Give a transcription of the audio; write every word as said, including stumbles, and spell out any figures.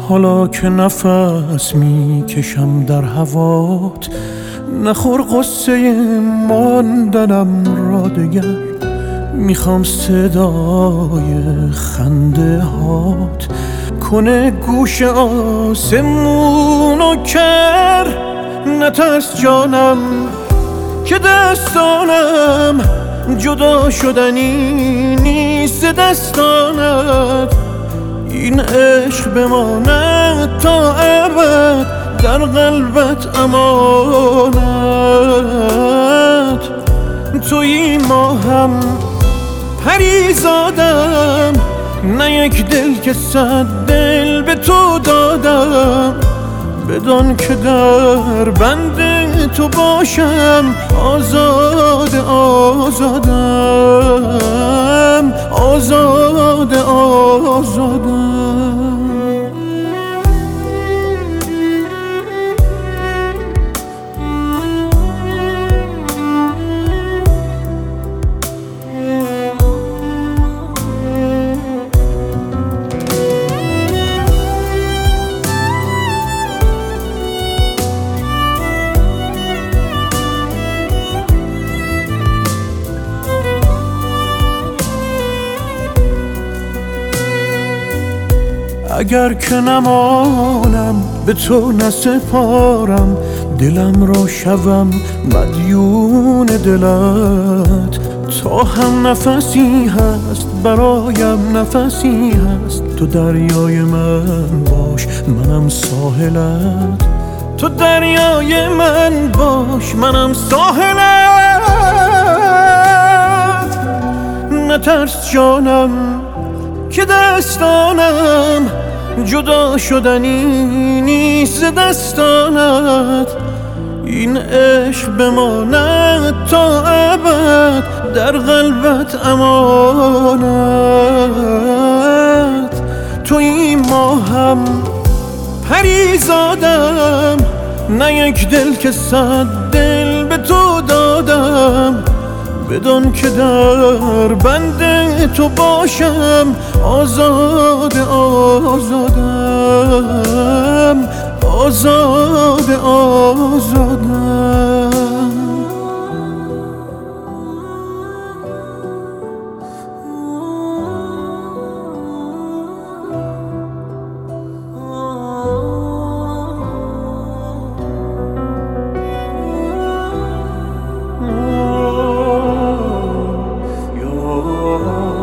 حالا که نفس می کشم در هوات، نخور قصه ماندنم را دگر. میخوام صدای خنده هات کنه گوش آسمونو کر. نترس جانم که دستانم جدا شدنی نیست دستانت. این عشق بماند تا ابد در قلبت امانت. تویی ماهم پریزادم، نه یک دل که صد دل به تو دادم. بدان که در بند تو باشم آزاد آزادم، آزاد آزادم. اگر که نمانم به تو نسپارم، دلم را شوم مدیون دلت. تا هم نفسی هست برایم نفسی هست، تو دریای من باش منم ساحلت. تو دریای من باش منم ساحلت. نترس جانم که دستانم جدا شدنی نیست دستانت. این عشق بماند تا ابد در قلبت امانت. تویی ماهم پریزادم، نه یک دل که صد دل به تو دادم. بدان که در بند تو باشم آزاد آزادم، آزاد آزادم. Oh